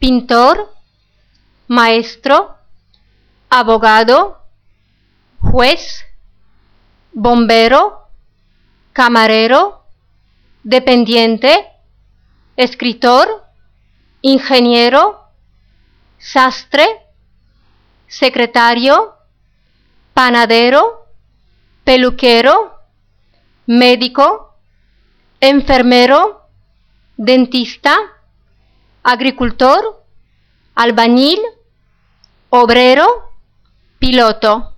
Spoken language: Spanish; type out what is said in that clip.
pintor, maestro, abogado, juez, bombero, camarero, dependiente, escritor, ingeniero, sastre, secretario, panadero, peluquero, médico, enfermero, dentista, agricultor, albañil, obrero, piloto.